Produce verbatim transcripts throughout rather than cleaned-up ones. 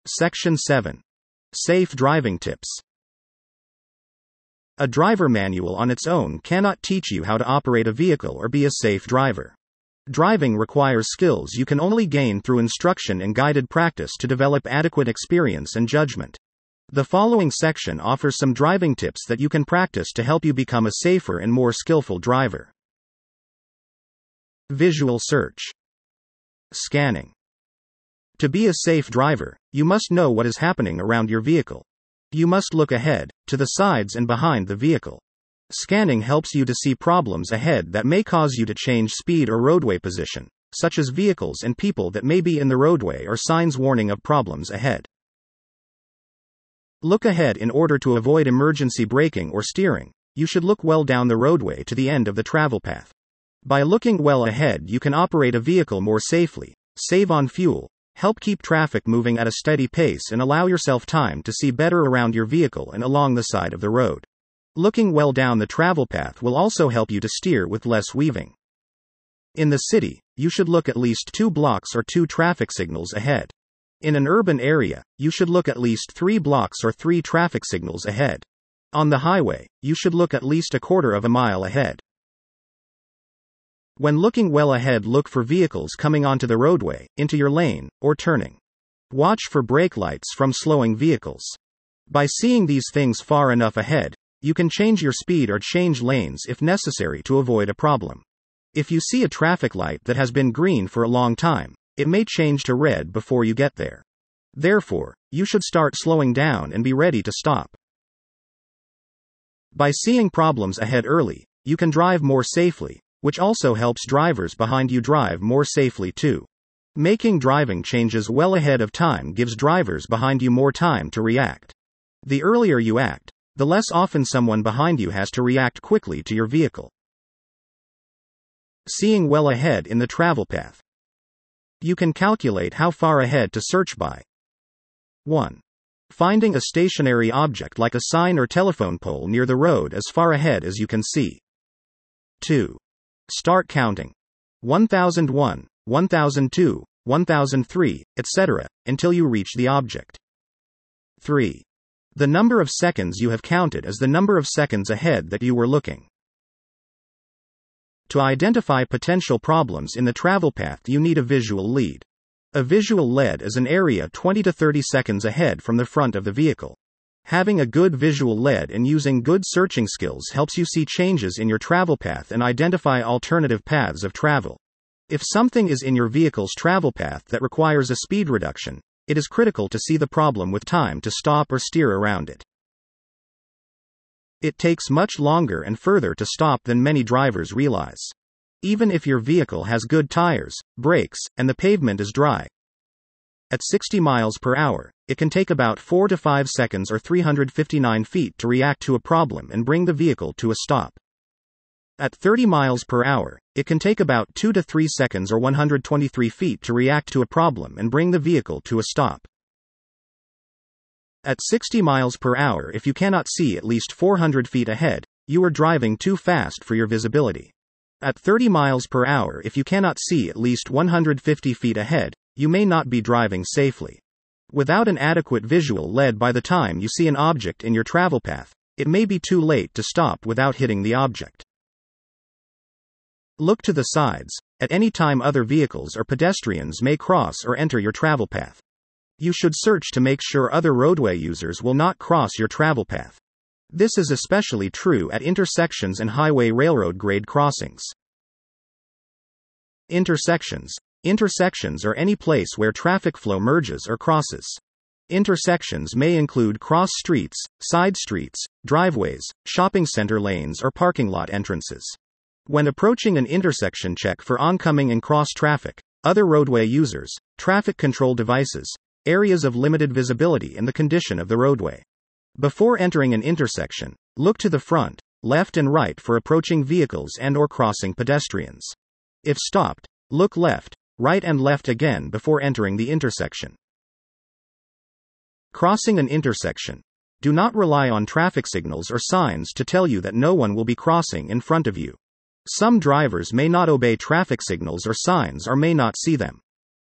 Section seven. Safe driving tips. A driver manual on its own cannot teach you how to operate a vehicle or be a safe driver. Driving requires skills you can only gain through instruction and guided practice to develop adequate experience and judgment. The following section offers some driving tips that you can practice to help you become a safer and more skillful driver. Visual search. Scanning. To be a safe driver, you must know what is happening around your vehicle. You must look ahead, to the sides and behind the vehicle. Scanning helps you to see problems ahead that may cause you to change speed or roadway position, such as vehicles and people that may be in the roadway or signs warning of problems ahead. Look ahead in order to avoid emergency braking or steering. You should look well down the roadway to the end of the travel path. By looking well ahead, you can operate a vehicle more safely, save on fuel, help keep traffic moving at a steady pace, and allow yourself time to see better around your vehicle and along the side of the road. Looking well down the travel path will also help you to steer with less weaving. In the city, you should look at least two blocks or two traffic signals ahead. In an urban area, you should look at least three blocks or three traffic signals ahead. On the highway, you should look at least a quarter of a mile ahead. When looking well ahead, look for vehicles coming onto the roadway, into your lane, or turning. Watch for brake lights from slowing vehicles. By seeing these things far enough ahead, you can change your speed or change lanes if necessary to avoid a problem. If you see a traffic light that has been green for a long time, it may change to red before you get there. Therefore, you should start slowing down and be ready to stop. By seeing problems ahead early, you can drive more safely, which also helps drivers behind you drive more safely too. Making driving changes well ahead of time gives drivers behind you more time to react. The earlier you act, the less often someone behind you has to react quickly to your vehicle. Seeing well ahead in the travel path. You can calculate how far ahead to search by. one. Finding a stationary object like a sign or telephone pole near the road as far ahead as you can see. two. Start counting. one thousand one, one thousand two, one thousand three, et cetera, until you reach the object. three. The number of seconds you have counted is the number of seconds ahead that you were looking. To identify potential problems in the travel path, you need a visual lead. A visual lead is an area twenty to thirty seconds ahead from the front of the vehicle. Having a good visual lead and using good searching skills helps you see changes in your travel path and identify alternative paths of travel. If something is in your vehicle's travel path that requires a speed reduction, it is critical to see the problem with time to stop or steer around it. It takes much longer and further to stop than many drivers realize. Even if your vehicle has good tires, brakes, and the pavement is dry. At sixty miles per hour, it can take about four to five seconds or three hundred fifty-nine feet to react to a problem and bring the vehicle to a stop. At thirty miles per hour, it can take about two to three seconds or one hundred twenty-three feet to react to a problem and bring the vehicle to a stop. At sixty miles per hour, if you cannot see at least four hundred feet ahead, you are driving too fast for your visibility. At thirty miles per hour, if you cannot see at least one hundred fifty feet ahead, you may not be driving safely. Without an adequate visual lead, by the time you see an object in your travel path, it may be too late to stop without hitting the object. Look to the sides. At any time, other vehicles or pedestrians may cross or enter your travel path. You should search to make sure other roadway users will not cross your travel path. This is especially true at intersections and highway railroad grade crossings. Intersections. Intersections are any place where traffic flow merges or crosses. Intersections may include cross streets, side streets, driveways, shopping center lanes, or parking lot entrances. When approaching an intersection, check for oncoming and cross traffic, other roadway users, traffic control devices, areas of limited visibility, and the condition of the roadway. Before entering an intersection, look to the front, left and right for approaching vehicles and or crossing pedestrians. If stopped, look left, right and left again before entering the intersection. Crossing an intersection. Do not rely on traffic signals or signs to tell you that no one will be crossing in front of you. Some drivers may not obey traffic signals or signs or may not see them.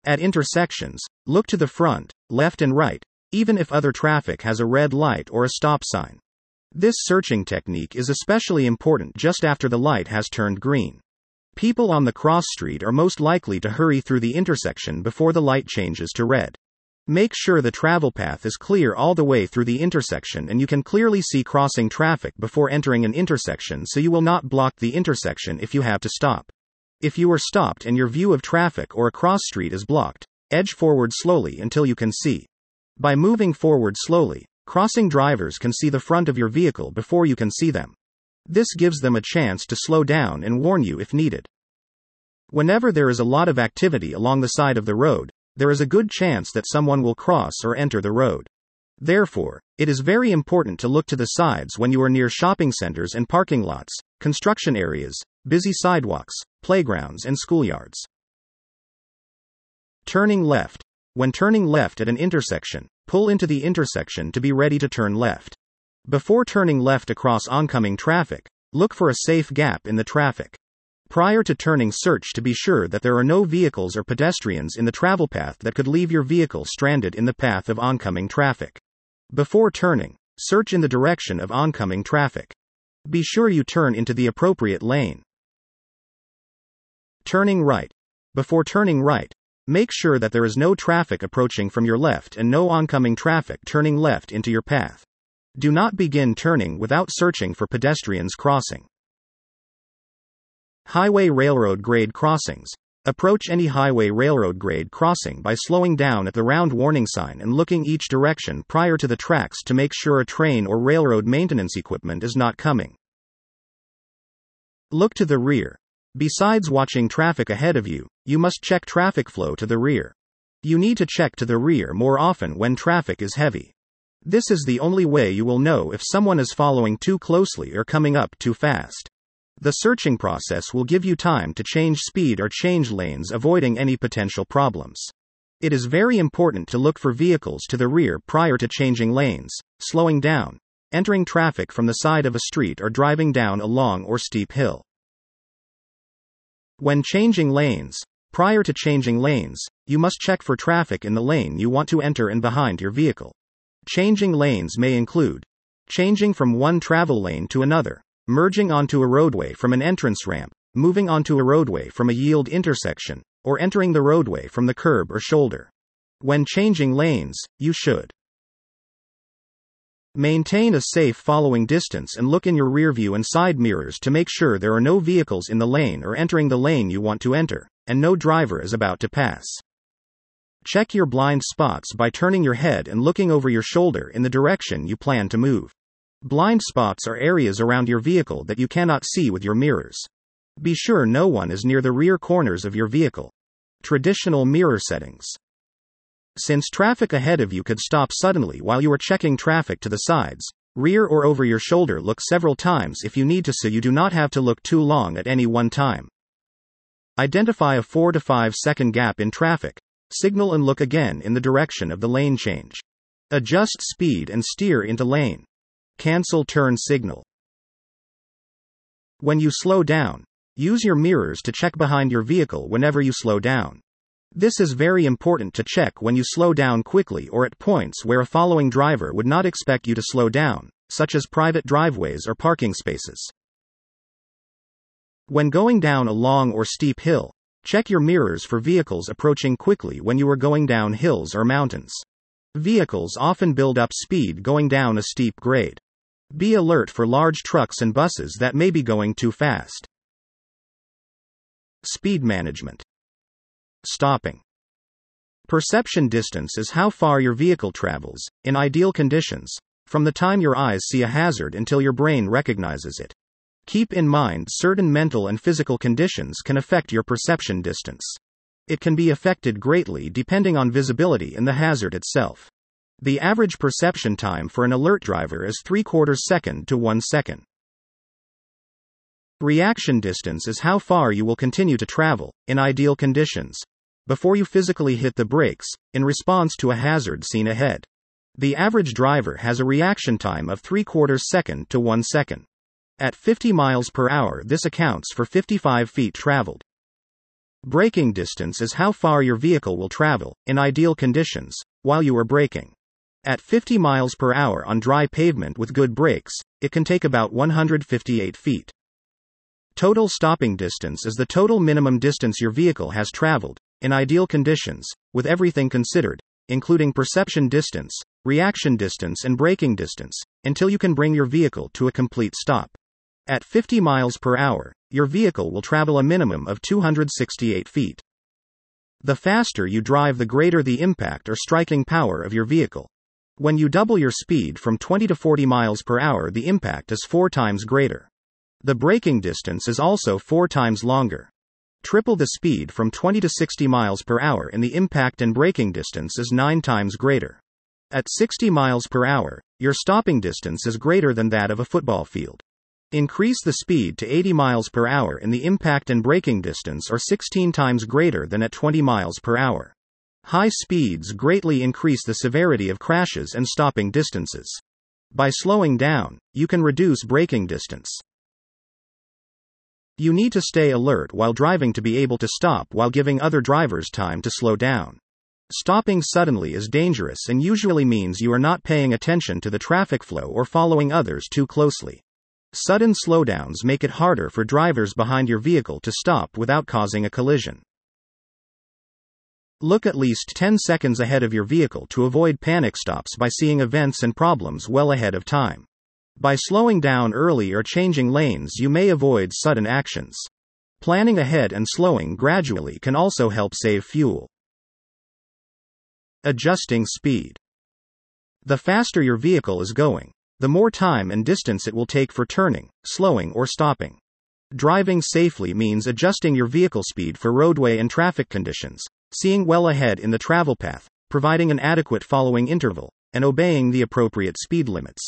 At intersections, look to the front, left and right, even if other traffic has a red light or a stop sign. This searching technique is especially important just after the light has turned green. People on the cross street are most likely to hurry through the intersection before the light changes to red. Make sure the travel path is clear all the way through the intersection and you can clearly see crossing traffic before entering an intersection, so you will not block the intersection if you have to stop. If you are stopped and your view of traffic or a cross street is blocked, edge forward slowly until you can see. By moving forward slowly, crossing drivers can see the front of your vehicle before you can see them. This gives them a chance to slow down and warn you if needed. Whenever there is a lot of activity along the side of the road, there is a good chance that someone will cross or enter the road. Therefore, it is very important to look to the sides when you are near shopping centers and parking lots, construction areas, busy sidewalks, playgrounds, and schoolyards. Turning left. When turning left at an intersection, pull into the intersection to be ready to turn left. Before turning left across oncoming traffic, look for a safe gap in the traffic. Prior to turning, search to be sure that there are no vehicles or pedestrians in the travel path that could leave your vehicle stranded in the path of oncoming traffic. Before turning, search in the direction of oncoming traffic. Be sure you turn into the appropriate lane. Turning right. Before turning right, make sure that there is no traffic approaching from your left and no oncoming traffic turning left into your path. Do not begin turning without searching for pedestrians crossing. Highway railroad grade crossings. Approach any highway railroad grade crossing by slowing down at the round warning sign and looking each direction prior to the tracks to make sure a train or railroad maintenance equipment is not coming. Look to the rear. Besides watching traffic ahead of you, you must check traffic flow to the rear. You need to check to the rear more often when traffic is heavy. This is the only way you will know if someone is following too closely or coming up too fast. The searching process will give you time to change speed or change lanes, avoiding any potential problems. It is very important to look for vehicles to the rear prior to changing lanes, slowing down, entering traffic from the side of a street, or driving down a long or steep hill. When changing lanes, prior to changing lanes, you must check for traffic in the lane you want to enter and behind your vehicle. Changing lanes may include changing from one travel lane to another, merging onto a roadway from an entrance ramp, moving onto a roadway from a yield intersection, or entering the roadway from the curb or shoulder. When changing lanes, you should maintain a safe following distance and look in your rear view and side mirrors to make sure there are no vehicles in the lane or entering the lane you want to enter, and no driver is about to pass. Check your blind spots by turning your head and looking over your shoulder in the direction you plan to move. Blind spots are areas around your vehicle that you cannot see with your mirrors. Be sure no one is near the rear corners of your vehicle. Traditional mirror settings. Since traffic ahead of you could stop suddenly while you are checking traffic to the sides, rear, or over your shoulder, look several times if you need to so you do not have to look too long at any one time. Identify a four to five second gap in traffic. Signal and look again in the direction of the lane change. Adjust speed and steer into lane. Cancel turn signal. When you slow down, use your mirrors to check behind your vehicle whenever you slow down. This is very important to check when you slow down quickly or at points where a following driver would not expect you to slow down, such as private driveways or parking spaces. When going down a long or steep hill, check your mirrors for vehicles approaching quickly when you are going down hills or mountains. Vehicles often build up speed going down a steep grade. Be alert for large trucks and buses that may be going too fast. Speed management. Stopping. Perception distance is how far your vehicle travels, in ideal conditions, from the time your eyes see a hazard until your brain recognizes it. Keep in mind certain mental and physical conditions can affect your perception distance. It can be affected greatly depending on visibility and the hazard itself. The average perception time for an alert driver is three quarters second to one second. Reaction distance is how far you will continue to travel, in ideal conditions, before you physically hit the brakes, in response to a hazard seen ahead. The average driver has a reaction time of three quarters second to one second. At fifty miles per hour, this accounts for fifty-five feet traveled. Braking distance is how far your vehicle will travel, in ideal conditions, while you are braking. At fifty miles per hour on dry pavement with good brakes, it can take about one hundred fifty-eight feet. Total stopping distance is the total minimum distance your vehicle has traveled, in ideal conditions, with everything considered, including perception distance, reaction distance and braking distance, until you can bring your vehicle to a complete stop. At fifty miles per hour, your vehicle will travel a minimum of two hundred sixty-eight feet. The faster you drive, the greater the impact or striking power of your vehicle. When you double your speed from twenty to forty miles per hour, the impact is four times greater. The braking distance is also four times longer. Triple the speed from twenty to sixty miles per hour and the impact and braking distance is nine times greater. At sixty miles per hour, your stopping distance is greater than that of a football field. Increase the speed to eighty miles per hour and the impact and braking distance are sixteen times greater than at twenty miles per hour. High speeds greatly increase the severity of crashes and stopping distances. By slowing down, you can reduce braking distance. You need to stay alert while driving to be able to stop while giving other drivers time to slow down. Stopping suddenly is dangerous and usually means you are not paying attention to the traffic flow or following others too closely. Sudden slowdowns make it harder for drivers behind your vehicle to stop without causing a collision. Look at least ten seconds ahead of your vehicle to avoid panic stops by seeing events and problems well ahead of time. By slowing down early or changing lanes, you may avoid sudden actions. Planning ahead and slowing gradually can also help save fuel. Adjusting speed. The faster your vehicle is going, the more time and distance it will take for turning, slowing or stopping. Driving safely means adjusting your vehicle speed for roadway and traffic conditions, seeing well ahead in the travel path, providing an adequate following interval, and obeying the appropriate speed limits.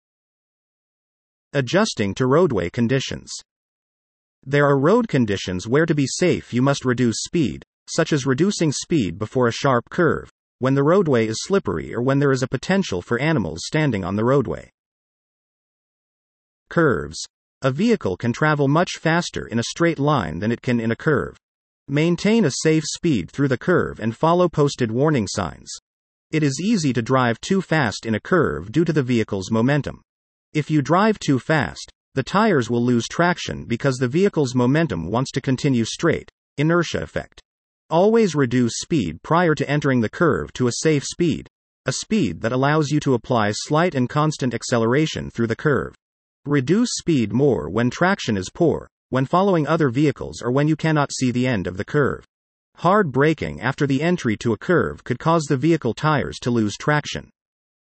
Adjusting to roadway conditions. There are road conditions where to be safe you must reduce speed, such as reducing speed before a sharp curve, when the roadway is slippery or when there is a potential for animals standing on the roadway. Curves. A vehicle can travel much faster in a straight line than it can in a curve. Maintain a safe speed through the curve and follow posted warning signs. It is easy to drive too fast in a curve due to the vehicle's momentum. If you drive too fast, the tires will lose traction because the vehicle's momentum wants to continue straight. Inertia effect. Always reduce speed prior to entering the curve to a safe speed, a speed that allows you to apply slight and constant acceleration through the curve. Reduce speed more when traction is poor, when following other vehicles or when you cannot see the end of the curve. Hard braking after the entry to a curve could cause the vehicle tires to lose traction.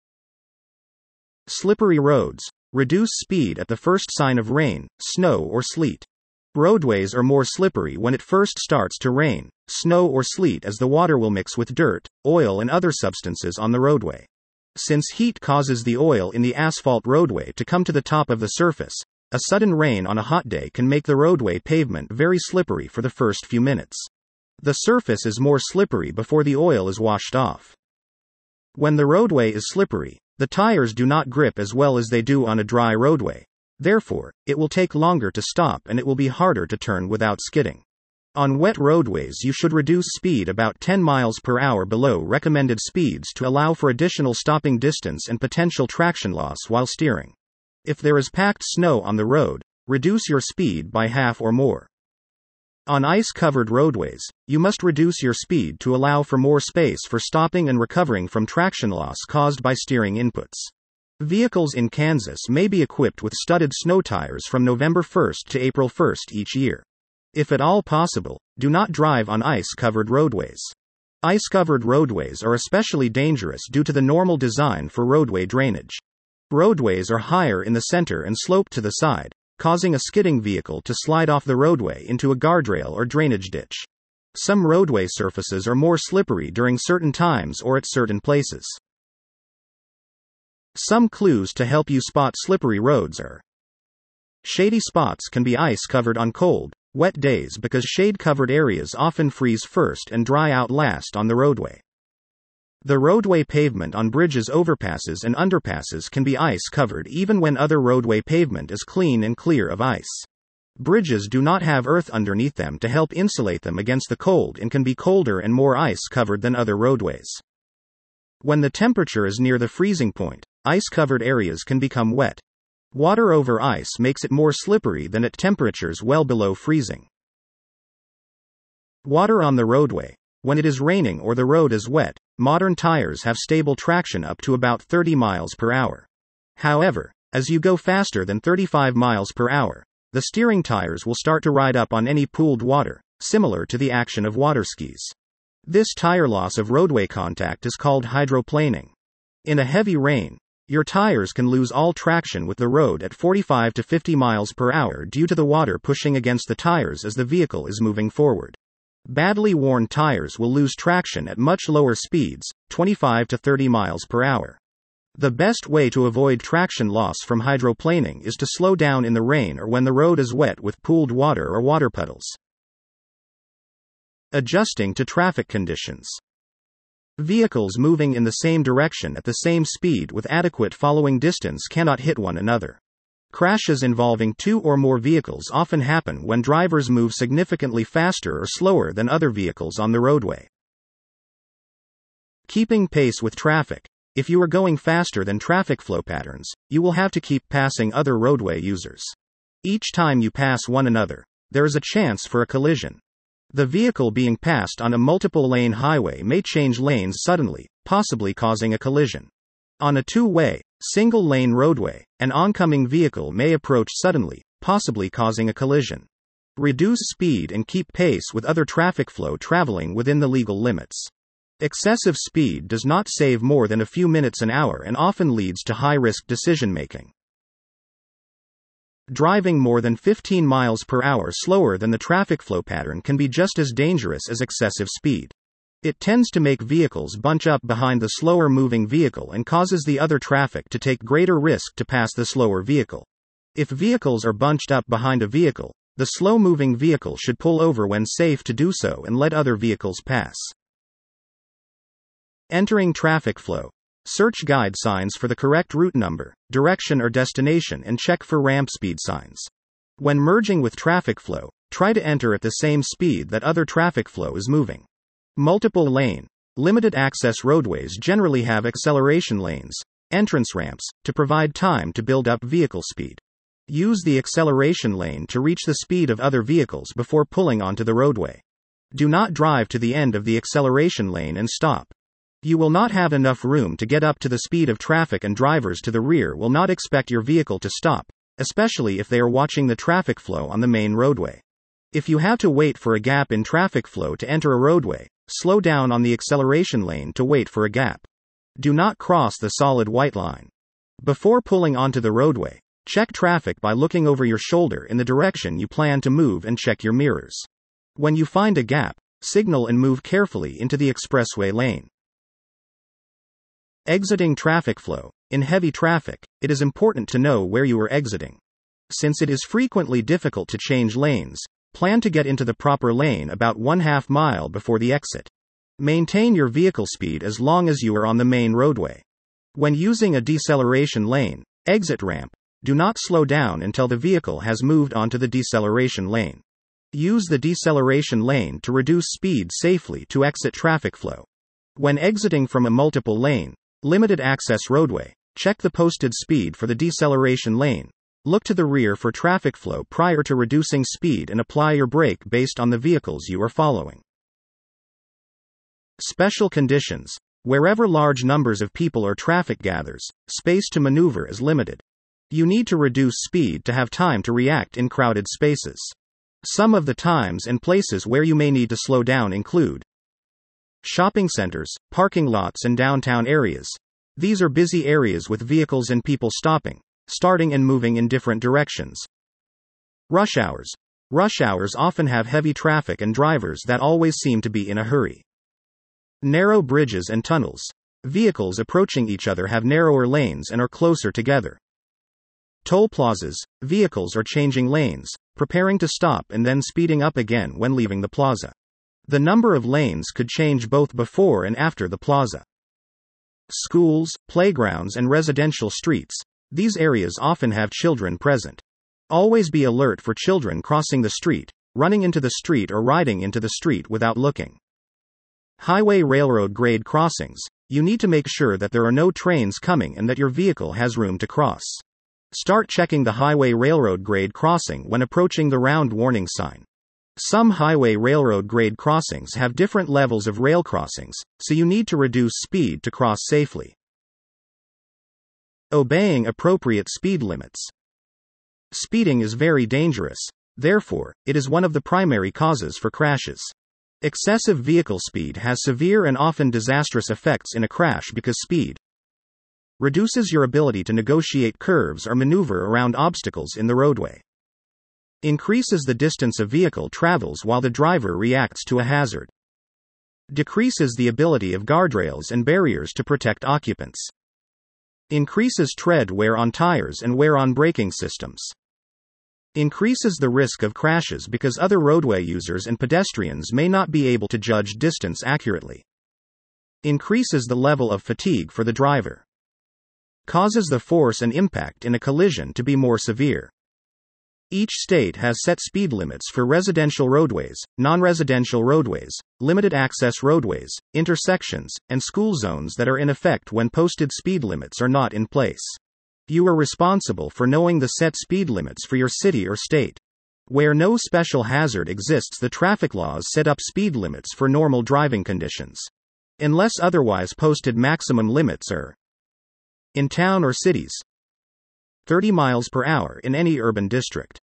Slippery roads. Reduce speed at the first sign of rain, snow or sleet. Roadways are more slippery when it first starts to rain, snow or sleet, as the water will mix with dirt, oil and other substances on the roadway. Since heat causes the oil in the asphalt roadway to come to the top of the surface, a sudden rain on a hot day can make the roadway pavement very slippery for the first few minutes. The surface is more slippery before the oil is washed off. When the roadway is slippery, the tires do not grip as well as they do on a dry roadway. Therefore, it will take longer to stop and it will be harder to turn without skidding. On wet roadways, you should reduce speed about ten miles per hour below recommended speeds to allow for additional stopping distance and potential traction loss while steering. If there is packed snow on the road, reduce your speed by half or more. On ice-covered roadways, you must reduce your speed to allow for more space for stopping and recovering from traction loss caused by steering inputs. Vehicles in Kansas may be equipped with studded snow tires from November first to April first each year. If at all possible, do not drive on ice-covered roadways. Ice-covered roadways are especially dangerous due to the normal design for roadway drainage. Roadways are higher in the center and slope to the side, causing a skidding vehicle to slide off the roadway into a guardrail or drainage ditch. Some roadway surfaces are more slippery during certain times or at certain places. Some clues to help you spot slippery roads are: shady spots can be ice-covered on cold, wet days because shade-covered areas often freeze first and dry out last on the roadway. The roadway pavement on bridges, overpasses and underpasses can be ice-covered even when other roadway pavement is clean and clear of ice. Bridges do not have earth underneath them to help insulate them against the cold and can be colder and more ice-covered than other roadways. When the temperature is near the freezing point, ice-covered areas can become wet. Water over ice makes it more slippery than at temperatures well below freezing. Water on the roadway. When it is raining or the road is wet, modern tires have stable traction up to about thirty miles per hour. However, as you go faster than thirty-five miles per hour, the steering tires will start to ride up on any pooled water, similar to the action of water skis. This tire loss of roadway contact is called hydroplaning. In a heavy rain, your tires can lose all traction with the road at forty-five to fifty miles per hour due to the water pushing against the tires as the vehicle is moving forward. Badly worn tires will lose traction at much lower speeds, twenty-five to thirty miles per hour. The best way to avoid traction loss from hydroplaning is to slow down in the rain or when the road is wet with pooled water or water puddles. Adjusting to traffic conditions. Vehicles moving in the same direction at the same speed with adequate following distance cannot hit one another. Crashes involving two or more vehicles often happen when drivers move significantly faster or slower than other vehicles on the roadway. Keeping pace with traffic. If you are going faster than traffic flow patterns, you will have to keep passing other roadway users. Each time you pass one another, there is a chance for a collision. The vehicle being passed on a multiple-lane highway may change lanes suddenly, possibly causing a collision. On a two-way, single-lane roadway, an oncoming vehicle may approach suddenly, possibly causing a collision. Reduce speed and keep pace with other traffic flow traveling within the legal limits. Excessive speed does not save more than a few minutes an hour and often leads to high-risk decision-making. Driving more than fifteen miles per hour slower than the traffic flow pattern can be just as dangerous as excessive speed. It tends to make vehicles bunch up behind the slower moving vehicle and causes the other traffic to take greater risk to pass the slower vehicle. If vehicles are bunched up behind a vehicle, the slow moving vehicle should pull over when safe to do so and let other vehicles pass. Entering traffic flow. Search guide signs for the correct route number, direction or destination and check for ramp speed signs. When merging with traffic flow, try to enter at the same speed that other traffic flow is moving. Multiple lane, limited access roadways generally have acceleration lanes, entrance ramps, to provide time to build up vehicle speed. Use the acceleration lane to reach the speed of other vehicles before pulling onto the roadway. Do not drive to the end of the acceleration lane and stop. You will not have enough room to get up to the speed of traffic and drivers to the rear will not expect your vehicle to stop, especially if they are watching the traffic flow on the main roadway. If you have to wait for a gap in traffic flow to enter a roadway, slow down on the acceleration lane to wait for a gap. Do not cross the solid white line. Before pulling onto the roadway, check traffic by looking over your shoulder in the direction you plan to move and check your mirrors. When you find a gap, signal and move carefully into the expressway lane. Exiting traffic flow. In heavy traffic, it is important to know where you are exiting. Since it is frequently difficult to change lanes, plan to get into the proper lane about one half mile before the exit. Maintain your vehicle speed as long as you are on the main roadway. When using a deceleration lane, exit ramp, do not slow down until the vehicle has moved onto the deceleration lane. Use the deceleration lane to reduce speed safely to exit traffic flow. When exiting from a multiple lane, limited access roadway, check the posted speed for the deceleration lane. Look to the rear for traffic flow prior to reducing speed and apply your brake based on the vehicles you are following. Special conditions. Wherever large numbers of people or traffic gathers, space to maneuver is limited. You need to reduce speed to have time to react in crowded spaces. Some of the times and places where you may need to slow down include shopping centers, parking lots and downtown areas. These are busy areas with vehicles and people stopping, starting and moving in different directions. Rush hours. Rush hours often have heavy traffic and drivers that always seem to be in a hurry. Narrow bridges and tunnels. Vehicles approaching each other have narrower lanes and are closer together. Toll plazas. Vehicles are changing lanes, preparing to stop and then speeding up again when leaving the plaza. The number of lanes could change both before and after the plaza. Schools, playgrounds and residential streets. These areas often have children present. Always be alert for children crossing the street, running into the street or riding into the street without looking. Highway railroad grade crossings. You need to make sure that there are no trains coming and that your vehicle has room to cross. Start checking the highway railroad grade crossing when approaching the round warning sign. Some highway railroad grade crossings have different levels of rail crossings, so you need to reduce speed to cross safely. Obeying appropriate speed limits. Speeding is very dangerous. Therefore, it is one of the primary causes for crashes. Excessive vehicle speed has severe and often disastrous effects in a crash because speed reduces your ability to negotiate curves or maneuver around obstacles in the roadway. Increases the distance a vehicle travels while the driver reacts to a hazard. Decreases the ability of guardrails and barriers to protect occupants. Increases tread wear on tires and wear on braking systems. Increases the risk of crashes because other roadway users and pedestrians may not be able to judge distance accurately. Increases the level of fatigue for the driver. Causes the force and impact in a collision to be more severe. Each state has set speed limits for residential roadways, non-residential roadways, limited access roadways, intersections, and school zones that are in effect when posted speed limits are not in place. You are responsible for knowing the set speed limits for your city or state. Where no special hazard exists, the traffic laws set up speed limits for normal driving conditions. Unless otherwise posted, maximum limits are in town or cities thirty miles per hour in any urban district.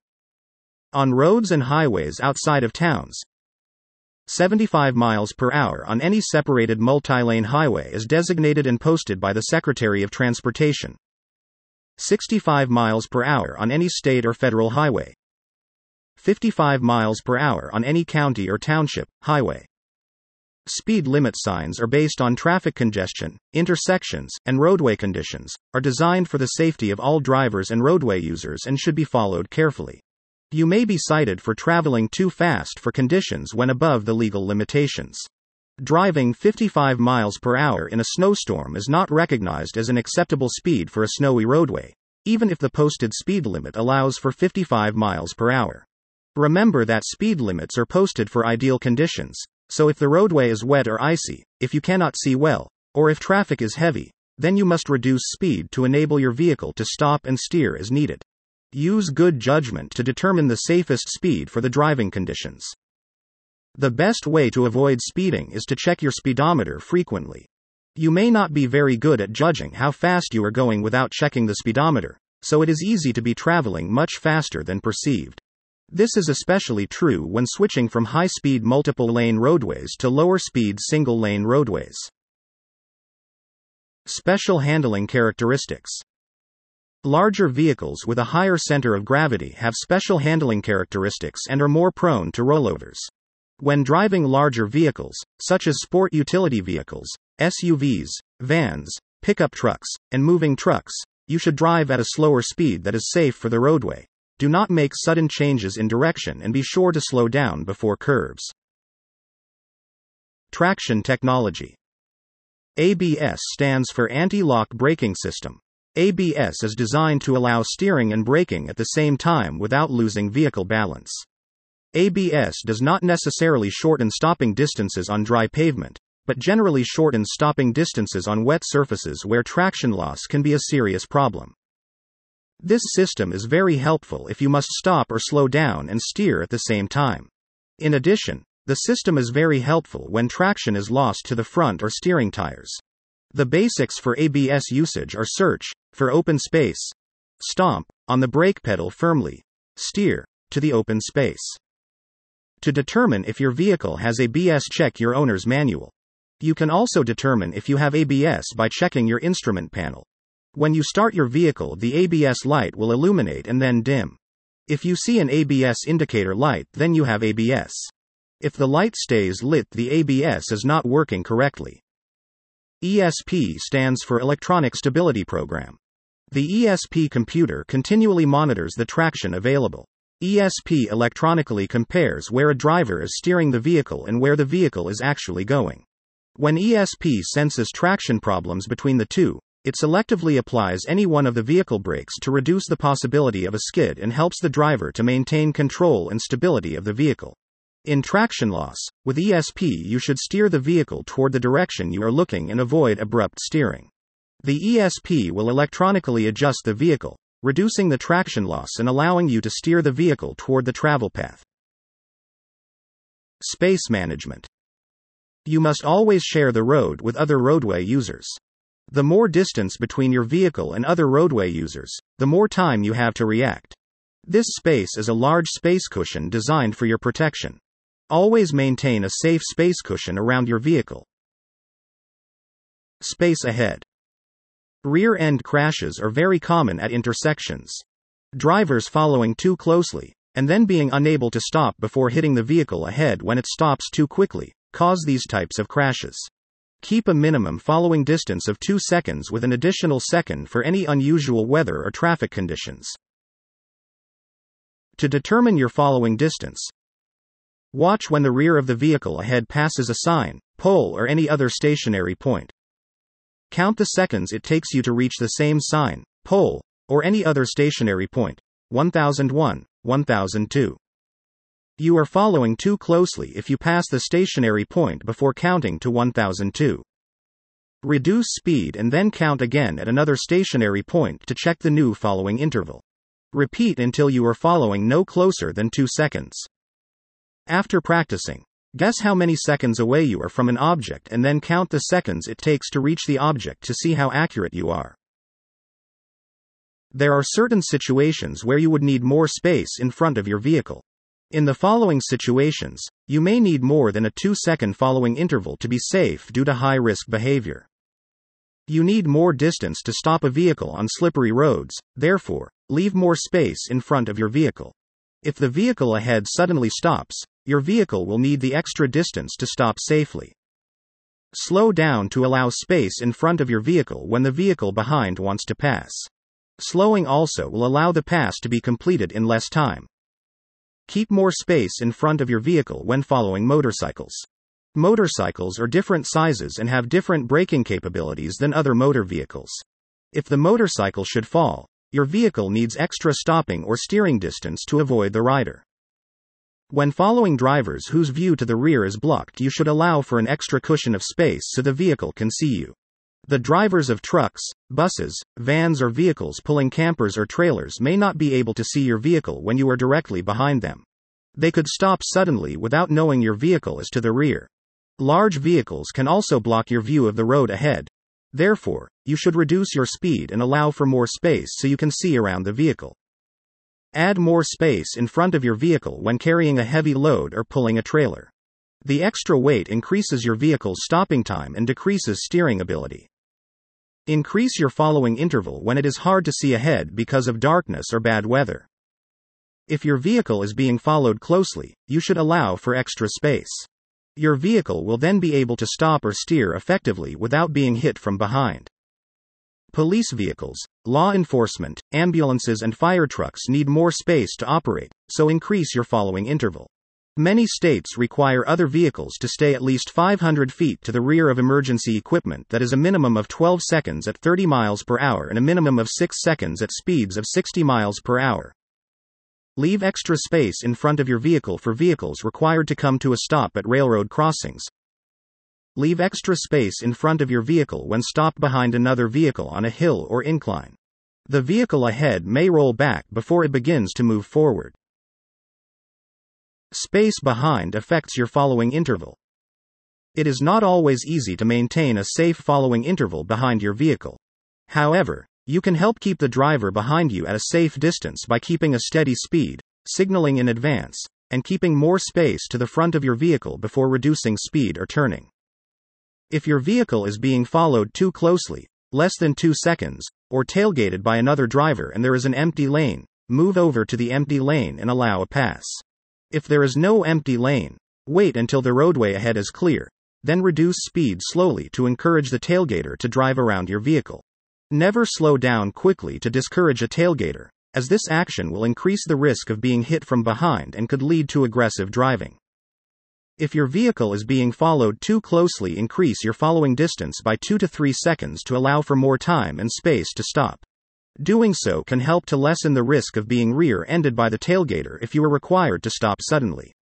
On roads and highways outside of towns, seventy-five miles per hour on any separated multi-lane highway as designated and posted by the Secretary of Transportation. sixty-five miles per hour on any state or federal highway. fifty-five miles per hour on any county or township highway. Speed limit signs are based on traffic congestion, intersections, and roadway conditions, are designed for the safety of all drivers and roadway users and should be followed carefully. You may be cited for traveling too fast for conditions when above the legal limitations. Driving fifty-five miles per hour in a snowstorm is not recognized as an acceptable speed for a snowy roadway, even if the posted speed limit allows for fifty-five miles per hour. Remember that speed limits are posted for ideal conditions. So if the roadway is wet or icy, if you cannot see well, or if traffic is heavy, then you must reduce speed to enable your vehicle to stop and steer as needed. Use good judgment to determine the safest speed for the driving conditions. The best way to avoid speeding is to check your speedometer frequently. You may not be very good at judging how fast you are going without checking the speedometer, so it is easy to be traveling much faster than perceived. This is especially true when switching from high-speed multiple-lane roadways to lower-speed single-lane roadways. Special handling characteristics. Larger vehicles with a higher center of gravity have special handling characteristics and are more prone to rollovers. When driving larger vehicles, such as sport utility vehicles, S U Vs, vans, pickup trucks, and moving trucks, you should drive at a slower speed that is safe for the roadway. Do not make sudden changes in direction and be sure to slow down before curves. Traction technology. A B S stands for Anti-Lock Braking System. A B S is designed to allow steering and braking at the same time without losing vehicle balance. A B S does not necessarily shorten stopping distances on dry pavement, but generally shortens stopping distances on wet surfaces where traction loss can be a serious problem. This system is very helpful if you must stop or slow down and steer at the same time. In addition, the system is very helpful when traction is lost to the front or steering tires. The basics for A B S usage are search for open space, stomp on the brake pedal firmly, steer to the open space. To determine if your vehicle has A B S, check your owner's manual. You can also determine if you have A B S by checking your instrument panel. When you start your vehicle, the A B S light will illuminate and then dim. If you see an A B S indicator light, then you have A B S. If the light stays lit, the A B S is not working correctly. E S P stands for Electronic Stability Program. The E S P computer continually monitors the traction available. E S P electronically compares where a driver is steering the vehicle and where the vehicle is actually going. When E S P senses traction problems between the two, It selectively applies any one of the vehicle brakes to reduce the possibility of a skid and helps the driver to maintain control and stability of the vehicle. In traction loss, with E S P you should steer the vehicle toward the direction you are looking and avoid abrupt steering. The E S P will electronically adjust the vehicle, reducing the traction loss and allowing you to steer the vehicle toward the travel path. Space management. You must always share the road with other roadway users. The more distance between your vehicle and other roadway users, the more time you have to react. This space is a large space cushion designed for your protection. Always maintain a safe space cushion around your vehicle. Space ahead. Rear-end crashes are very common at intersections. Drivers following too closely, and then being unable to stop before hitting the vehicle ahead when it stops too quickly, cause these types of crashes. Keep a minimum following distance of two seconds with an additional second for any unusual weather or traffic conditions. To determine your following distance, watch when the rear of the vehicle ahead passes a sign, pole, or any other stationary point. Count the seconds it takes you to reach the same sign, pole, or any other stationary point. one thousand one, one thousand two. You are following too closely if you pass the stationary point before counting to one thousand two. Reduce speed and then count again at another stationary point to check the new following interval. Repeat until you are following no closer than two seconds. After practicing, guess how many seconds away you are from an object and then count the seconds it takes to reach the object to see how accurate you are. There are certain situations where you would need more space in front of your vehicle. In the following situations, you may need more than a two second following interval to be safe due to high-risk behavior. You need more distance to stop a vehicle on slippery roads, therefore, leave more space in front of your vehicle. If the vehicle ahead suddenly stops, your vehicle will need the extra distance to stop safely. Slow down to allow space in front of your vehicle when the vehicle behind wants to pass. Slowing also will allow the pass to be completed in less time. Keep more space in front of your vehicle when following motorcycles. Motorcycles are different sizes and have different braking capabilities than other motor vehicles. If the motorcycle should fall, your vehicle needs extra stopping or steering distance to avoid the rider. When following drivers whose view to the rear is blocked, you should allow for an extra cushion of space so the vehicle can see you. The drivers of trucks, buses, vans, or vehicles pulling campers or trailers may not be able to see your vehicle when you are directly behind them. They could stop suddenly without knowing your vehicle is to the rear. Large vehicles can also block your view of the road ahead. Therefore, you should reduce your speed and allow for more space so you can see around the vehicle. Add more space in front of your vehicle when carrying a heavy load or pulling a trailer. The extra weight increases your vehicle's stopping time and decreases steering ability. Increase your following interval when it is hard to see ahead because of darkness or bad weather. If your vehicle is being followed closely, you should allow for extra space. Your vehicle will then be able to stop or steer effectively without being hit from behind. Police vehicles, law enforcement, ambulances, and fire trucks need more space to operate, so increase your following interval. Many states require other vehicles to stay at least five hundred feet to the rear of emergency equipment that is a minimum of twelve seconds at thirty miles per hour and a minimum of six seconds at speeds of sixty miles per hour. Leave extra space in front of your vehicle for vehicles required to come to a stop at railroad crossings. Leave extra space in front of your vehicle when stopped behind another vehicle on a hill or incline. The vehicle ahead may roll back before it begins to move forward. Space behind affects your following interval. It is not always easy to maintain a safe following interval behind your vehicle. However, you can help keep the driver behind you at a safe distance by keeping a steady speed, signaling in advance, and keeping more space to the front of your vehicle before reducing speed or turning. If your vehicle is being followed too closely, less than two seconds, or tailgated by another driver and there is an empty lane, move over to the empty lane and allow a pass. If there is no empty lane, wait until the roadway ahead is clear, then reduce speed slowly to encourage the tailgater to drive around your vehicle. Never slow down quickly to discourage a tailgater, as this action will increase the risk of being hit from behind and could lead to aggressive driving. If your vehicle is being followed too closely, increase your following distance by two to three seconds to allow for more time and space to stop. Doing so can help to lessen the risk of being rear-ended by the tailgater if you are required to stop suddenly.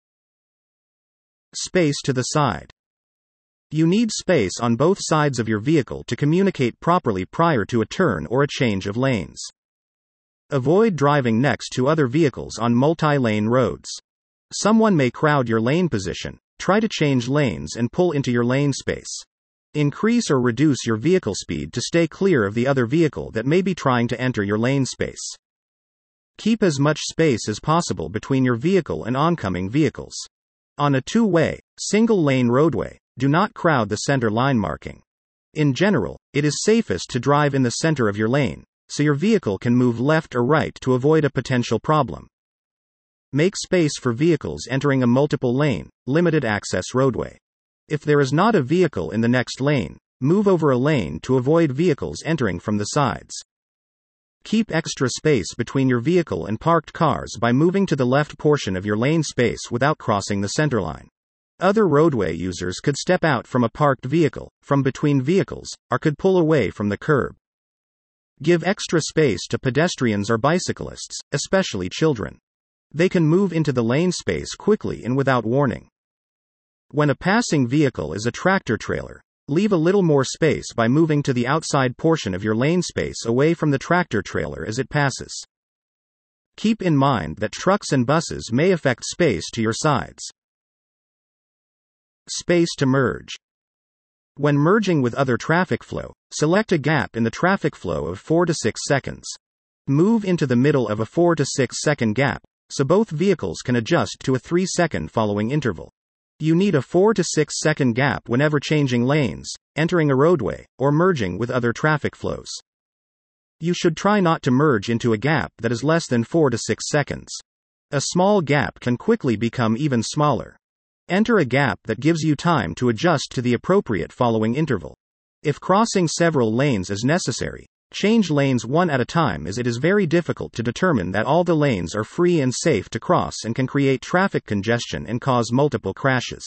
Space to the side. You need space on both sides of your vehicle to communicate properly prior to a turn or a change of lanes. Avoid driving next to other vehicles on multi-lane roads. Someone may crowd your lane position, try to change lanes and pull into your lane space. Increase or reduce your vehicle speed to stay clear of the other vehicle that may be trying to enter your lane space. Keep as much space as possible between your vehicle and oncoming vehicles. On a two-way, single-lane roadway, do not crowd the center line marking. In general, it is safest to drive in the center of your lane, so your vehicle can move left or right to avoid a potential problem. Make space for vehicles entering a multiple-lane, limited-access roadway. If there is not a vehicle in the next lane, move over a lane to avoid vehicles entering from the sides. Keep extra space between your vehicle and parked cars by moving to the left portion of your lane space without crossing the centerline. Other roadway users could step out from a parked vehicle, from between vehicles, or could pull away from the curb. Give extra space to pedestrians or bicyclists, especially children. They can move into the lane space quickly and without warning. When a passing vehicle is a tractor-trailer, leave a little more space by moving to the outside portion of your lane space away from the tractor-trailer as it passes. Keep in mind that trucks and buses may affect space to your sides. Space to merge. When merging with other traffic flow, select a gap in the traffic flow of four to six seconds. Move into the middle of a four to six second gap, so both vehicles can adjust to a three second following interval. You need a four to six second gap whenever changing lanes, entering a roadway, or merging with other traffic flows. You should try not to merge into a gap that is less than four to six seconds. A small gap can quickly become even smaller. Enter a gap that gives you time to adjust to the appropriate following interval. If crossing several lanes is necessary, change lanes one at a time, as it is very difficult to determine that all the lanes are free and safe to cross and can create traffic congestion and cause multiple crashes.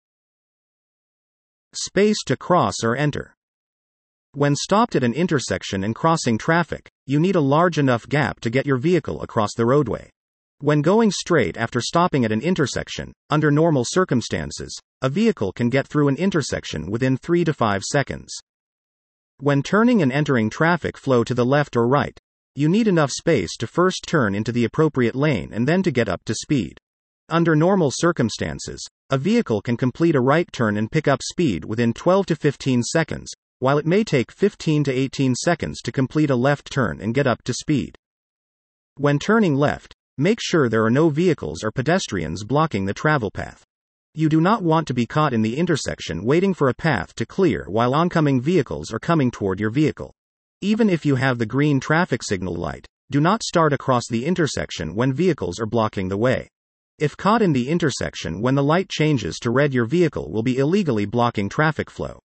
Space to cross or enter. When stopped at an intersection and crossing traffic, you need a large enough gap to get your vehicle across the roadway. When going straight after stopping at an intersection, under normal circumstances, a vehicle can get through an intersection within three to five seconds. When turning and entering traffic flow to the left or right, you need enough space to first turn into the appropriate lane and then to get up to speed. Under normal circumstances, a vehicle can complete a right turn and pick up speed within twelve to fifteen seconds, while it may take fifteen to eighteen seconds to complete a left turn and get up to speed. When turning left, make sure there are no vehicles or pedestrians blocking the travel path. You do not want to be caught in the intersection waiting for a path to clear while oncoming vehicles are coming toward your vehicle. Even if you have the green traffic signal light, do not start across the intersection when vehicles are blocking the way. If caught in the intersection when the light changes to red, your vehicle will be illegally blocking traffic flow.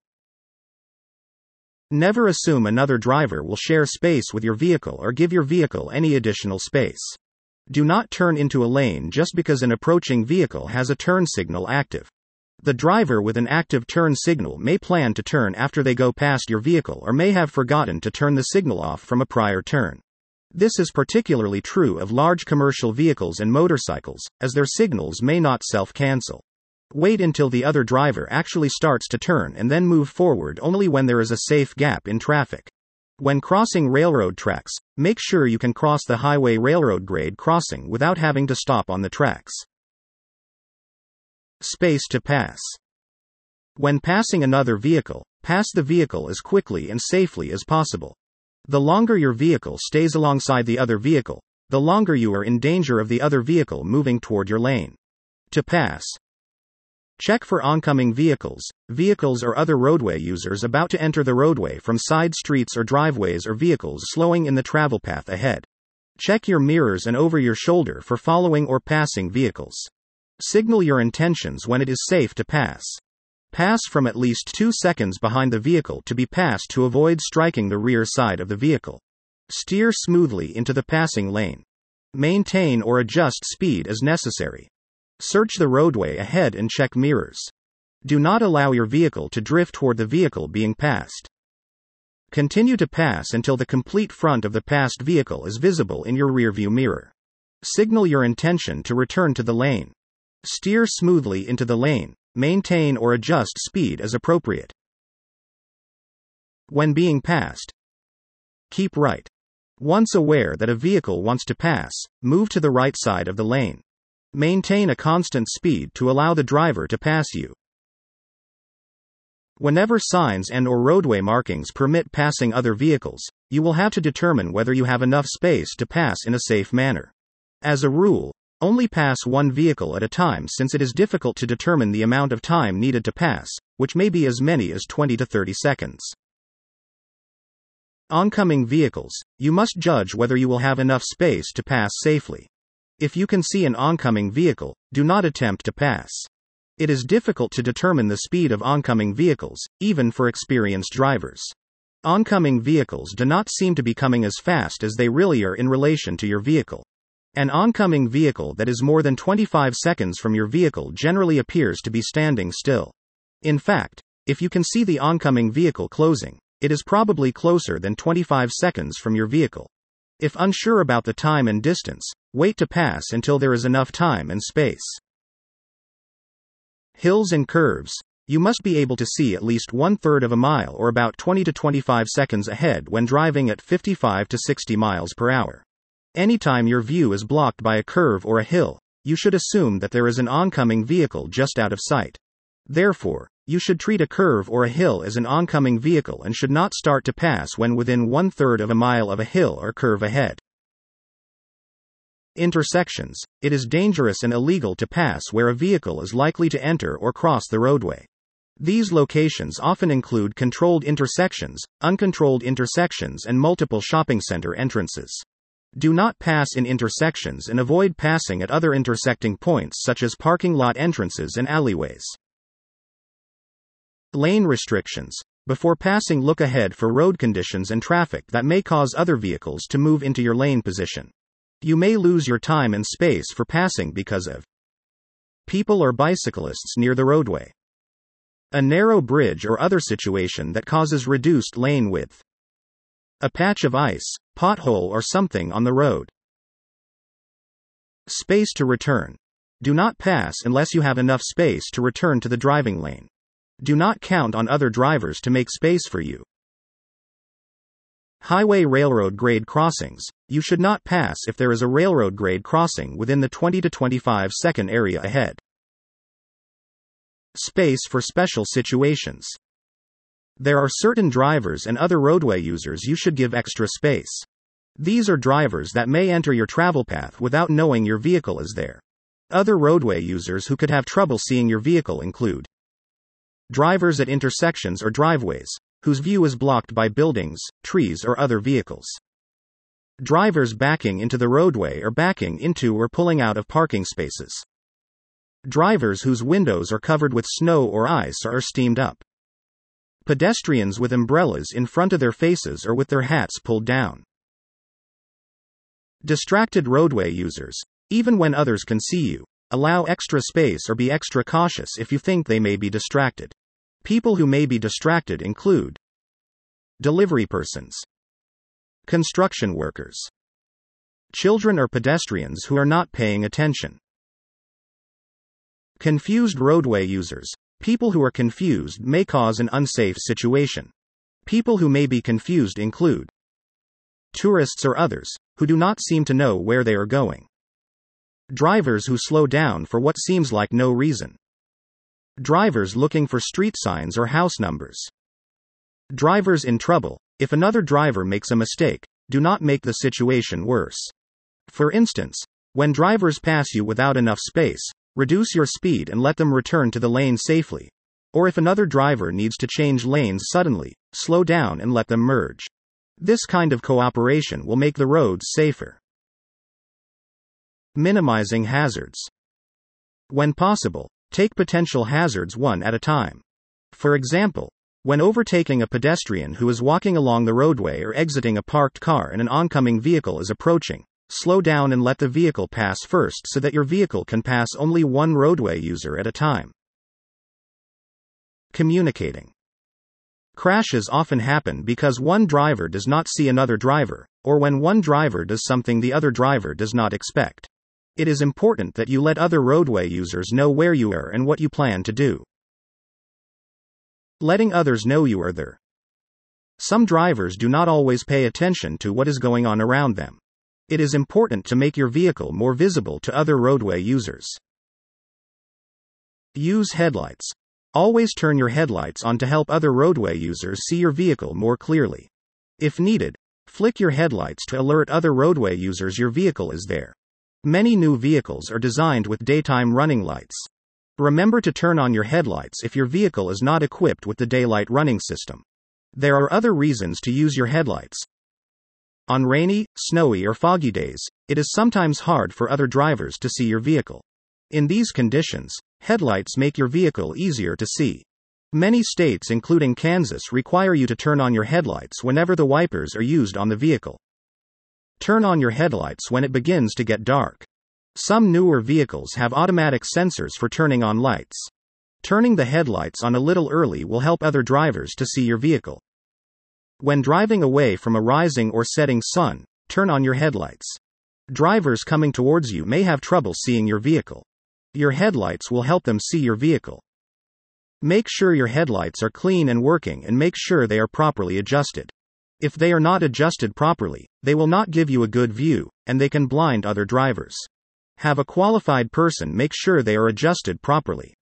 Never assume another driver will share space with your vehicle or give your vehicle any additional space. Do not turn into a lane just because an approaching vehicle has a turn signal active. The driver with an active turn signal may plan to turn after they go past your vehicle or may have forgotten to turn the signal off from a prior turn. This is particularly true of large commercial vehicles and motorcycles, as their signals may not self-cancel. Wait until the other driver actually starts to turn and then move forward only when there is a safe gap in traffic. When crossing railroad tracks, make sure you can cross the highway railroad grade crossing without having to stop on the tracks. Space to pass. When passing another vehicle, pass the vehicle as quickly and safely as possible. The longer your vehicle stays alongside the other vehicle, the longer you are in danger of the other vehicle moving toward your lane. To pass, check for oncoming vehicles, vehicles or other roadway users about to enter the roadway from side streets or driveways, or vehicles slowing in the travel path ahead. Check your mirrors and over your shoulder for following or passing vehicles. Signal your intentions when it is safe to pass. Pass from at least two seconds behind the vehicle to be passed to avoid striking the rear side of the vehicle. Steer smoothly into the passing lane. Maintain or adjust speed as necessary. Search the roadway ahead and check mirrors. Do not allow your vehicle to drift toward the vehicle being passed. Continue to pass until the complete front of the passed vehicle is visible in your rearview mirror. Signal your intention to return to the lane. Steer smoothly into the lane. Maintain or adjust speed as appropriate. When being passed, keep right. Once aware that a vehicle wants to pass, move to the right side of the lane. Maintain a constant speed to allow the driver to pass you. Whenever signs and or roadway markings permit passing other vehicles, you will have to determine whether you have enough space to pass in a safe manner. As a rule, only pass one vehicle at a time since it is difficult to determine the amount of time needed to pass, which may be as many as twenty to thirty seconds. Oncoming vehicles, you must judge whether you will have enough space to pass safely. If you can see an oncoming vehicle, do not attempt to pass. It is difficult to determine the speed of oncoming vehicles, even for experienced drivers. Oncoming vehicles do not seem to be coming as fast as they really are in relation to your vehicle. An oncoming vehicle that is more than twenty-five seconds from your vehicle generally appears to be standing still. In fact, if you can see the oncoming vehicle closing, it is probably closer than twenty-five seconds from your vehicle. If unsure about the time and distance, wait to pass until there is enough time and space. Hills and curves. You must be able to see at least one third of a mile or about twenty to twenty-five seconds ahead when driving at fifty-five to sixty miles per hour. Anytime your view is blocked by a curve or a hill, you should assume that there is an oncoming vehicle just out of sight. Therefore, you should treat a curve or a hill as an oncoming vehicle and should not start to pass when within one third of a mile of a hill or curve ahead. Intersections. It is dangerous and illegal to pass where a vehicle is likely to enter or cross the roadway. These locations often include controlled intersections, uncontrolled intersections, and multiple shopping center entrances. Do not pass in intersections and avoid passing at other intersecting points such as parking lot entrances and alleyways. Lane restrictions. Before passing, look ahead for road conditions and traffic that may cause other vehicles to move into your lane position. You may lose your time and space for passing because of people or bicyclists near the roadway, a narrow bridge or other situation that causes reduced lane width, a patch of ice, pothole or something on the road. Space to return. Do not pass unless you have enough space to return to the driving lane. Do not count on other drivers to make space for you. Highway railroad grade crossings. You should not pass if there is a railroad grade crossing within the twenty to twenty-five second area ahead. Space for special situations. There are certain drivers and other roadway users you should give extra space. These are drivers that may enter your travel path without knowing your vehicle is there. Other roadway users who could have trouble seeing your vehicle include drivers at intersections or driveways, whose view is blocked by buildings, trees, or other vehicles. Drivers backing into the roadway or backing into or pulling out of parking spaces. Drivers whose windows are covered with snow or ice or are steamed up. Pedestrians with umbrellas in front of their faces or with their hats pulled down. Distracted roadway users. Even when others can see you, allow extra space or be extra cautious if you think they may be distracted. People who may be distracted include delivery persons, construction workers, children, or pedestrians who are not paying attention. Confused roadway users. People who are confused may cause an unsafe situation. People who may be confused include tourists or others who do not seem to know where they are going. Drivers who slow down for what seems like no reason. Drivers looking for street signs or house numbers. Drivers in trouble. If another driver makes a mistake, do not make the situation worse. For instance, when drivers pass you without enough space, reduce your speed and let them return to the lane safely. Or if another driver needs to change lanes suddenly, slow down and let them merge. This kind of cooperation will make the roads safer. Minimizing hazards. When possible, take potential hazards one at a time. For example, when overtaking a pedestrian who is walking along the roadway or exiting a parked car and an oncoming vehicle is approaching, Slow down and let the vehicle pass first so that your vehicle can pass only one roadway user at a time. Communicating. Crashes often happen because one driver does not see another driver, or when one driver does something the other driver does not expect. It is important that you let other roadway users know where you are and what you plan to do. Letting others know you are there. Some drivers do not always pay attention to what is going on around them. It is important to make your vehicle more visible to other roadway users. Use headlights. Always turn your headlights on to help other roadway users see your vehicle more clearly. If needed, flick your headlights to alert other roadway users your vehicle is there. Many new vehicles are designed with daytime running lights. Remember to turn on your headlights if your vehicle is not equipped with the daylight running system. There are other reasons to use your headlights. On rainy, snowy or foggy days, it is sometimes hard for other drivers to see your vehicle. In these conditions, headlights make your vehicle easier to see. Many states including Kansas require you to turn on your headlights whenever the wipers are used on the vehicle. Turn on your headlights when it begins to get dark. Some newer vehicles have automatic sensors for turning on lights. Turning the headlights on a little early will help other drivers to see your vehicle. When driving away from a rising or setting sun, turn on your headlights. Drivers coming towards you may have trouble seeing your vehicle. Your headlights will help them see your vehicle. Make sure your headlights are clean and working and make sure they are properly adjusted. If they are not adjusted properly, they will not give you a good view, and they can blind other drivers. Have a qualified person make sure they are adjusted properly.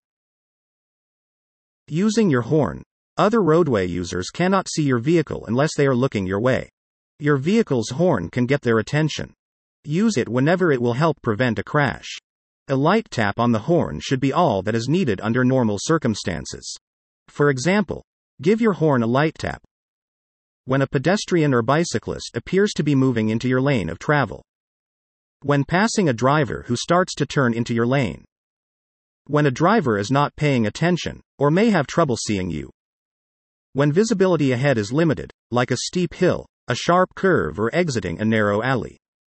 Using your horn. Other roadway users cannot see your vehicle unless they are looking your way. Your vehicle's horn can get their attention. Use it whenever it will help prevent a crash. A light tap on the horn should be all that is needed under normal circumstances. For example, give your horn a light tap when a pedestrian or bicyclist appears to be moving into your lane of travel. When passing a driver who starts to turn into your lane. When a driver is not paying attention, or may have trouble seeing you. When visibility ahead is limited, like a steep hill, a sharp curve, or exiting a narrow alley.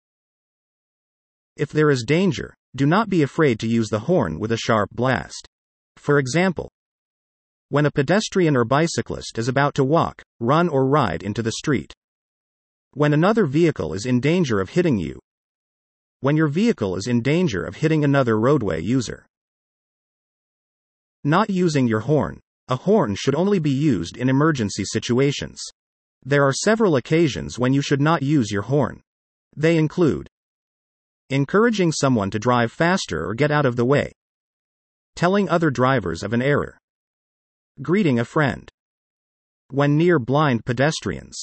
If there is danger, do not be afraid to use the horn with a sharp blast. For example, when a pedestrian or bicyclist is about to walk, run, or ride into the street. When another vehicle is in danger of hitting you. When your vehicle is in danger of hitting another roadway user. Not using your horn. A horn should only be used in emergency situations. There are several occasions when you should not use your horn. They include encouraging someone to drive faster or get out of the way, telling other drivers of an error, greeting a friend, when near blind pedestrians.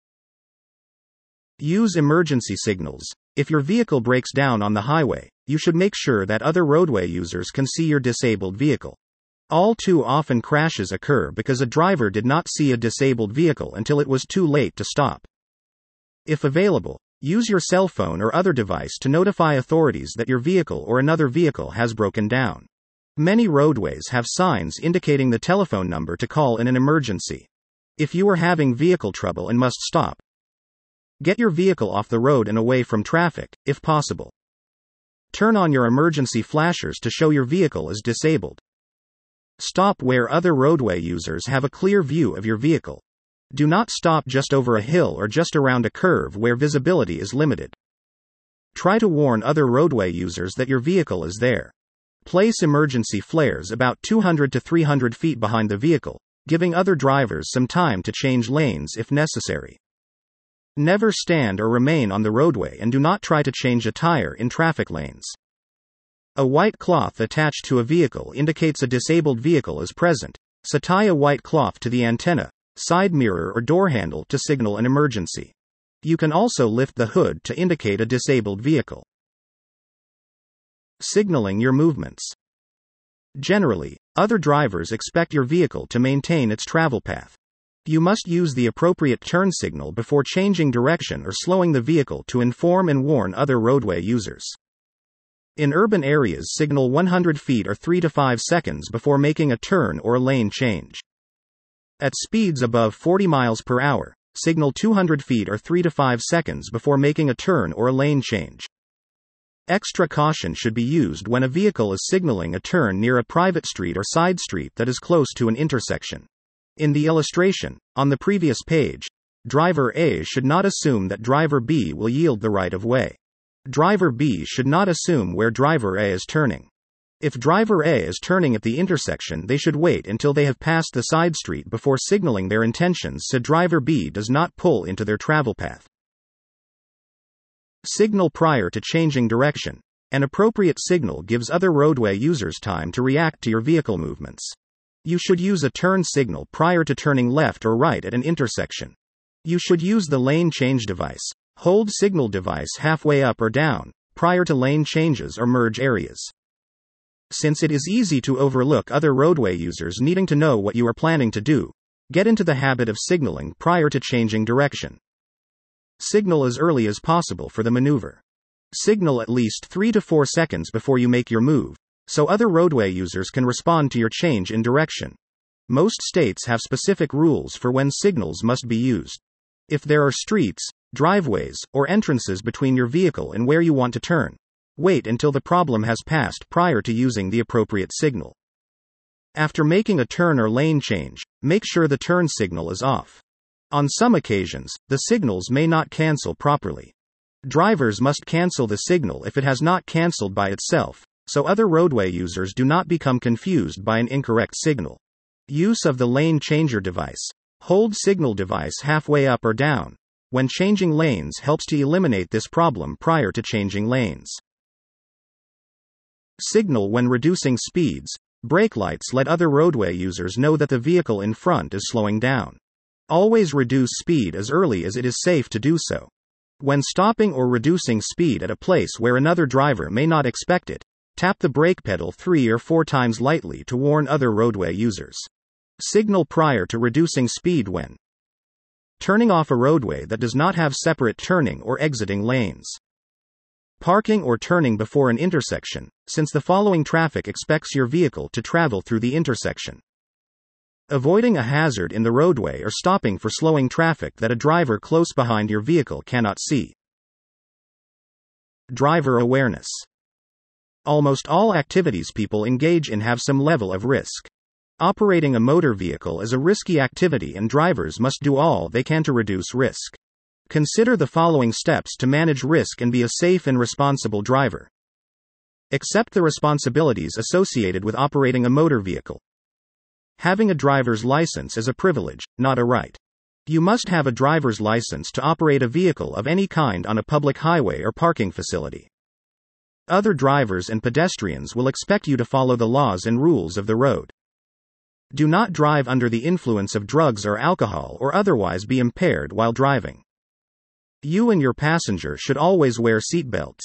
Use emergency signals. If your vehicle breaks down on the highway, you should make sure that other roadway users can see your disabled vehicle. All too often crashes occur because a driver did not see a disabled vehicle until it was too late to stop. If available, use your cell phone or other device to notify authorities that your vehicle or another vehicle has broken down. Many roadways have signs indicating the telephone number to call in an emergency. If you are having vehicle trouble and must stop, get your vehicle off the road and away from traffic, if possible. Turn on your emergency flashers to show your vehicle is disabled. Stop where other roadway users have a clear view of your vehicle. Do not stop just over a hill or just around a curve where visibility is limited. Try to warn other roadway users that your vehicle is there. Place emergency flares about two hundred to three hundred feet behind the vehicle, giving other drivers some time to change lanes if necessary. Never stand or remain on the roadway and do not try to change a tire in traffic lanes. A white cloth attached to a vehicle indicates a disabled vehicle is present, so tie a white cloth to the antenna, side mirror, or door handle to signal an emergency. You can also lift the hood to indicate a disabled vehicle. Signaling your movements. Generally, other drivers expect your vehicle to maintain its travel path. You must use the appropriate turn signal before changing direction or slowing the vehicle to inform and warn other roadway users. In urban areas, signal one hundred feet or three to five seconds before making a turn or a lane change. At speeds above forty miles per hour, Signal two hundred feet or three to five seconds before making a turn or a lane change. Extra caution should be used when a vehicle is signaling a turn near a private street or side street that is close to an intersection. In the illustration, on the previous page, driver A should not assume that driver B will yield the right of way. Driver B should not assume where driver A is turning. If driver A is turning at the intersection, they should wait until they have passed the side street before signaling their intentions so driver B does not pull into their travel path. Signal prior to changing direction. An appropriate signal gives other roadway users time to react to your vehicle movements. You should use a turn signal prior to turning left or right at an intersection. You should use the lane change device. Hold signal device halfway up or down, prior to lane changes or merge areas. Since it is easy to overlook other roadway users needing to know what you are planning to do, get into the habit of signaling prior to changing direction. Signal as early as possible for the maneuver. Signal at least three to four seconds before you make your move, so other roadway users can respond to your change in direction. Most states have specific rules for when signals must be used. If there are streets, driveways, or entrances between your vehicle and where you want to turn, wait until the problem has passed prior to using the appropriate signal. After making a turn or lane change, make sure the turn signal is off. On some occasions, the signals may not cancel properly. Drivers must cancel the signal if it has not canceled by itself, so other roadway users do not become confused by an incorrect signal. Use of the lane changer device. Hold signal device halfway up or down when changing lanes helps to eliminate this problem prior to changing lanes. Signal when reducing speeds. Brake lights let other roadway users know that the vehicle in front is slowing down. Always reduce speed as early as it is safe to do so. When stopping or reducing speed at a place where another driver may not expect it, tap the brake pedal three or four times lightly to warn other roadway users. Signal prior to reducing speed when turning off a roadway that does not have separate turning or exiting lanes. Parking or turning before an intersection, since the following traffic expects your vehicle to travel through the intersection. Avoiding a hazard in the roadway or stopping for slowing traffic that a driver close behind your vehicle cannot see. Driver awareness. Almost all activities people engage in have some level of risk. Operating a motor vehicle is a risky activity and drivers must do all they can to reduce risk. Consider the following steps to manage risk and be a safe and responsible driver. Accept the responsibilities associated with operating a motor vehicle. Having a driver's license is a privilege, not a right. You must have a driver's license to operate a vehicle of any kind on a public highway or parking facility. Other drivers and pedestrians will expect you to follow the laws and rules of the road. Do not drive under the influence of drugs or alcohol or otherwise be impaired while driving. You and your passenger should always wear seatbelts.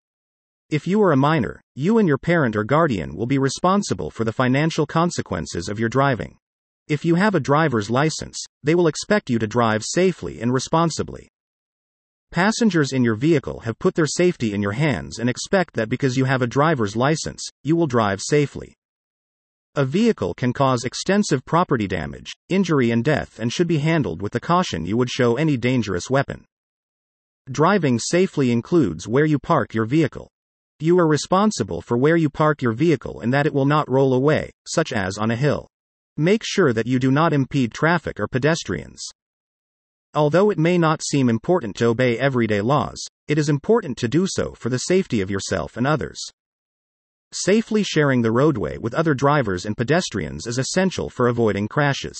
If you are a minor, you and your parent or guardian will be responsible for the financial consequences of your driving. If you have a driver's license, they will expect you to drive safely and responsibly. Passengers in your vehicle have put their safety in your hands and expect that because you have a driver's license, you will drive safely. A vehicle can cause extensive property damage, injury and death and should be handled with the caution you would show any dangerous weapon. Driving safely includes where you park your vehicle. You are responsible for where you park your vehicle and that it will not roll away, such as on a hill. Make sure that you do not impede traffic or pedestrians. Although it may not seem important to obey everyday laws, it is important to do so for the safety of yourself and others. Safely sharing the roadway with other drivers and pedestrians is essential for avoiding crashes.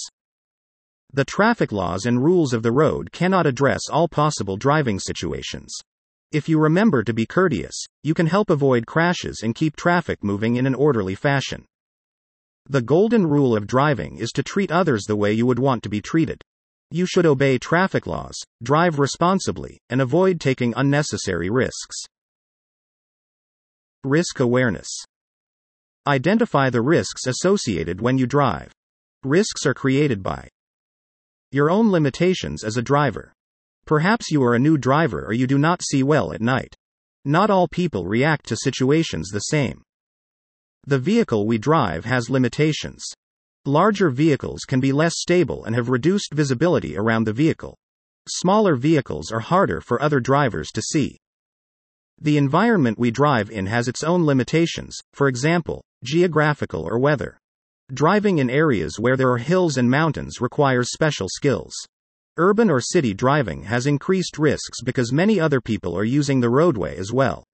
The traffic laws and rules of the road cannot address all possible driving situations. If you remember to be courteous, you can help avoid crashes and keep traffic moving in an orderly fashion. The golden rule of driving is to treat others the way you would want to be treated. You should obey traffic laws, drive responsibly, and avoid taking unnecessary risks. Risk awareness. Identify the risks associated when you drive. Risks are created by your own limitations as a driver. Perhaps you are a new driver or you do not see well at night. Not all people react to situations the same. The vehicle we drive has limitations. Larger vehicles can be less stable and have reduced visibility around the vehicle. Smaller vehicles are harder for other drivers to see. The environment we drive in has its own limitations, for example, geographical or weather. Driving in areas where there are hills and mountains requires special skills. Urban or city driving has increased risks because many other people are using the roadway as well.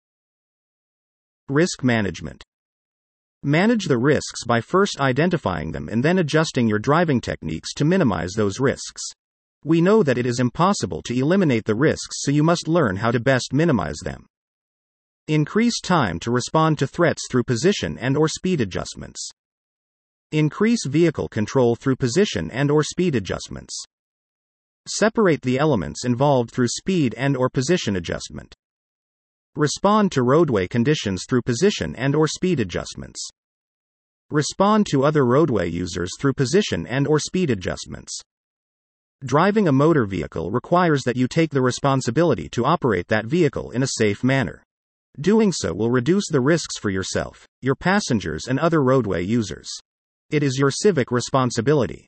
Risk management. Manage the risks by first identifying them and then adjusting your driving techniques to minimize those risks. We know that it is impossible to eliminate the risks, so you must learn how to best minimize them. Increase time to respond to threats through position and or speed adjustments. Increase vehicle control through position and or speed adjustments. Separate the elements involved through speed and or position adjustment. Respond to roadway conditions through position and or speed adjustments. Respond to other roadway users through position and or speed adjustments. Driving a motor vehicle requires that you take the responsibility to operate that vehicle in a safe manner. Doing so will reduce the risks for yourself, your passengers, and other roadway users. It is your civic responsibility.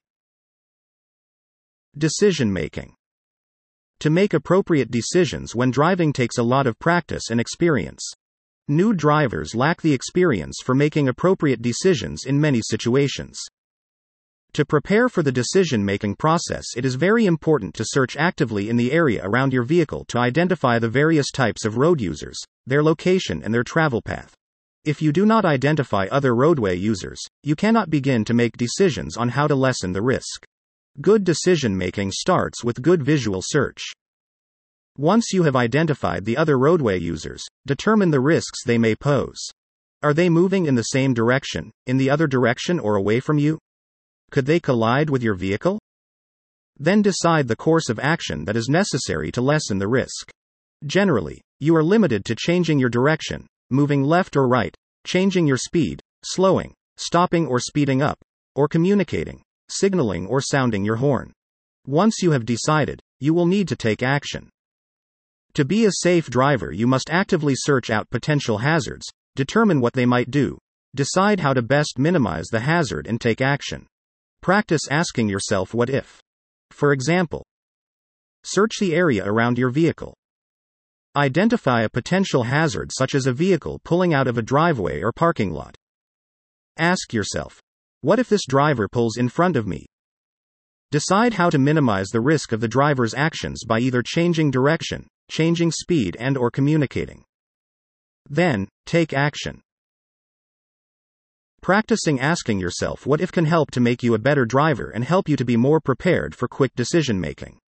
Decision making. To make appropriate decisions when driving takes a lot of practice and experience. New drivers lack the experience for making appropriate decisions in many situations. To prepare for the decision-making process, it is very important to search actively in the area around your vehicle to identify the various types of road users, their location and their travel path. If you do not identify other roadway users, you cannot begin to make decisions on how to lessen the risk. Good decision-making starts with good visual search. Once you have identified the other roadway users, determine the risks they may pose. Are they moving in the same direction, in the other direction, or away from you? Could they collide with your vehicle? Then decide the course of action that is necessary to lessen the risk. Generally, you are limited to changing your direction, moving left or right, changing your speed, slowing, stopping or speeding up, or communicating, signaling or sounding your horn. Once you have decided, you will need to take action. To be a safe driver, you must actively search out potential hazards, determine what they might do, decide how to best minimize the hazard, and take action. Practice asking yourself what if. For example, search the area around your vehicle. Identify a potential hazard such as a vehicle pulling out of a driveway or parking lot. Ask yourself, what if this driver pulls in front of me? Decide how to minimize the risk of the driver's actions by either changing direction, changing speed, and or communicating. Then, take action. Practicing asking yourself what if can help to make you a better driver and help you to be more prepared for quick decision making.